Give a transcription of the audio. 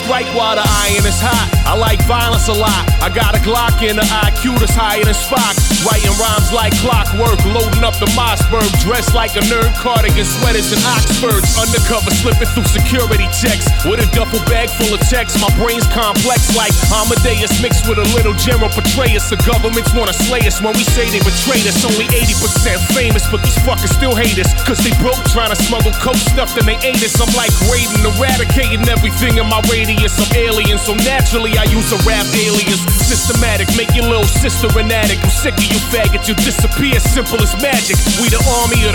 strike while the iron is hot. I like violence a lot. I got a Glock in the IQ that's higher than Spock. Writing rhymes like clockwork, loading up the Mossberg. Dressed like a nerd, cardigan sweaters and Oxfords. Undercover, slipping through security checks with a duffel bag full of texts. My brain's complex like Amadeus mixed with a little General Petraeus. The governments wanna slay us when we say they betrayed us. Only 80% famous, but these fuckers still hate us. Cause they broke trying to smuggle coke stuff, then they ate us. I'm like raiding, eradicating everything in my radius. I'm alien, so naturally I use a rap alias. Systematic, make your little sister an addict. I'm sick of you faggots, you disappear, simple as magic. We the army of the